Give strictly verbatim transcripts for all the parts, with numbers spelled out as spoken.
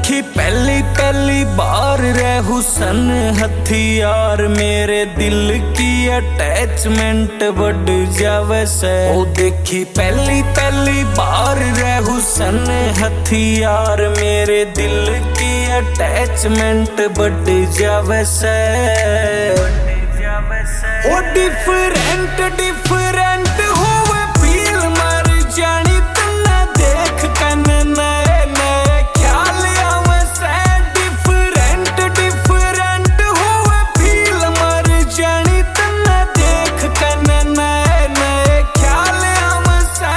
देखी पहली पहली बार रे हुसन हथियार, मेरे दिल की अटैचमेंट बढ़ जावे से। ओ देखी पहली पहली बार रे हुसन हथियार, मेरे दिल की अटैचमेंट बढ़ जावे से। ओ डिफरेंट डिफरेंट हुए फील मर जानी तन्ने देख कन नए नए ख्याल आवे से। डिफरेंट डिफरेंट हुए फील मर जानी तन्ने देख कन नए नए ख्याल आवे से।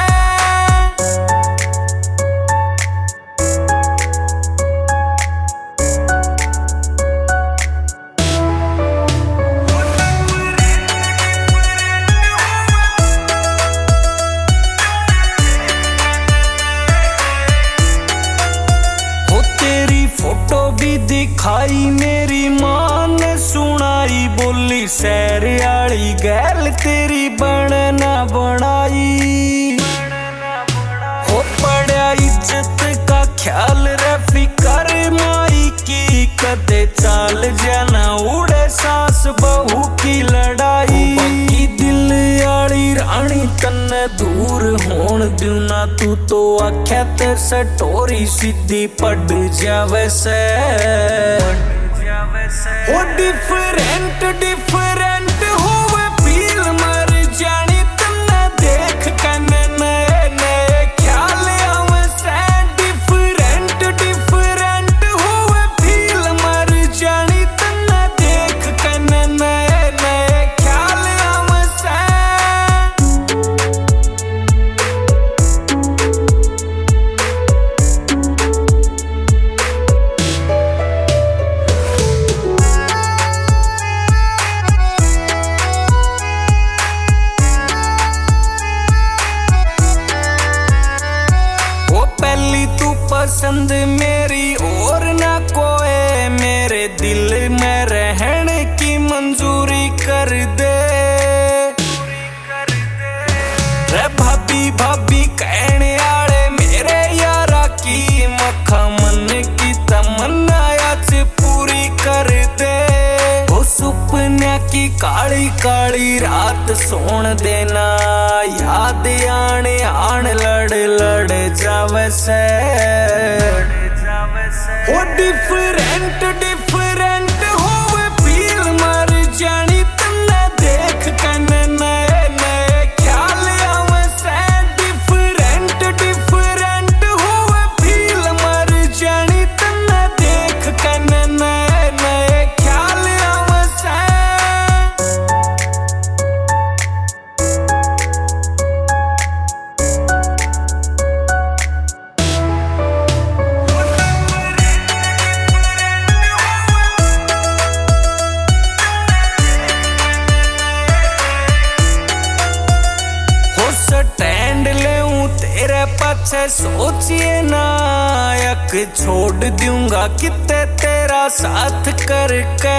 फोटो भी दिखाई मेरी माँ ने सुनाई, बोली सैर आली गैल तेरी बनना बनाई। हो पड़ा इज्जत का ख्याल रे फिकर माई की, कदे चाल जाना उड़े सास बहू की लड़ाई। बाकी दिल आली रानी तन्ने दूर होण दूना, तू तो आख्या ते सटोरी सीधी पड़ जावे से। ओ डिफरेंट डिफरेंट हुए फील मर जानी तन्ने देख कन नए नए ख्याल आवे से। डिफरेंट डिफरेंट हुए फील मर जानी तन्ने देख कन नए नए ख्याल आवे से। पहली तू पसंद मेरी और ना कोई, मेरे दिल में रहने की मंजूरी कर दे। रे भाभी भाभी कहने आले मेरे यारा की, मखा मन की तमन्ना आज पूरी कर दे। वो सुपने की काली काली रात सोन देना, याद आने आन लड़ लड़ जावे से। ओ डिफरेंट डिफरेंट हुए फील मर जानी तन्ने देख कन नए नए ख्याल आवे से। डिफरेंट डिफरेंट हुए फील मर जानी तन्ने देख कन नए नए ख्याल आवे से। स्टैंड लेऊं तेरे पाछे सोचिए नायक, छोड़ दूंगा किते तेरा साथ करके।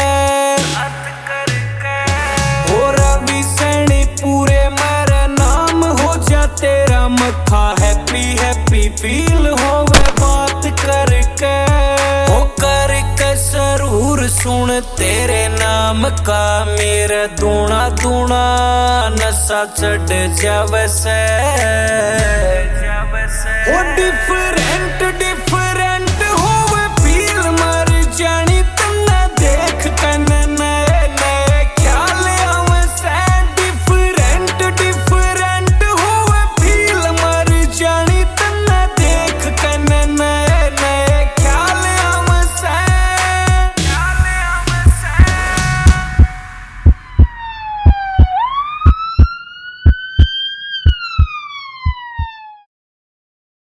हो रवि सैनी पूरे मेरे नाम हो जा तेरा, मखा हैप्पी हैप्पी फील होवे बात करके। हो करके जरूर सुन तेरे नाम का, मेरा दूना दूना नशा चढ़ जावे से। ओ डिफरेंट